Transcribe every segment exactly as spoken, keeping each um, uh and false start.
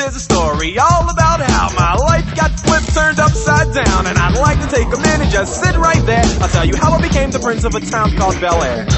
Here's a story all about how my life got flipped, turned upside down, and I'd like to take a minute, just sit right there. I'll tell you how I became the prince of a town called Bel Air.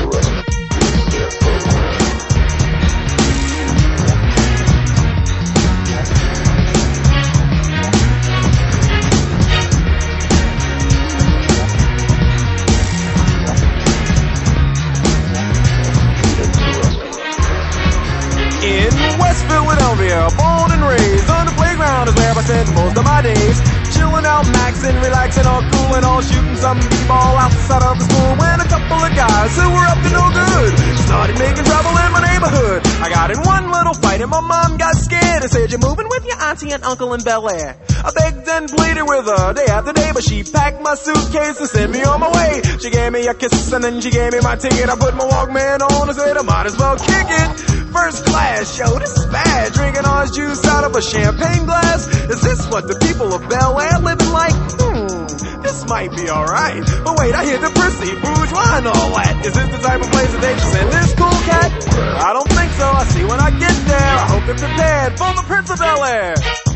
In West Philadelphia, born and raised, on the playground is where I spent most of my days. Chilling out, maxing, relaxing, all cool and all, shooting some b-ball outside of the school. When a couple of guys who were up to no good started making trouble in my neighborhood. I got in one little fight and my mom got scared and said, "You're moving with your auntie and uncle in Bel Air." I begged and pleaded with her day after day, but she packed my suitcase and sent me on my way. She gave me a kiss and then she gave me my ticket. I put my Walkman on and said I might as well kick it. First class, yo, this is bad. Drinking orange juice out of a champagne glass. Is this what the people of Bel Air living like? Hmm, this might be alright. But wait, I hear the prissy, bourgeois and all that. Is this the type of place that they should send this cool cat? I don't think so. I'll see when I get there. I hope they're prepared for the Prince of Bel Air.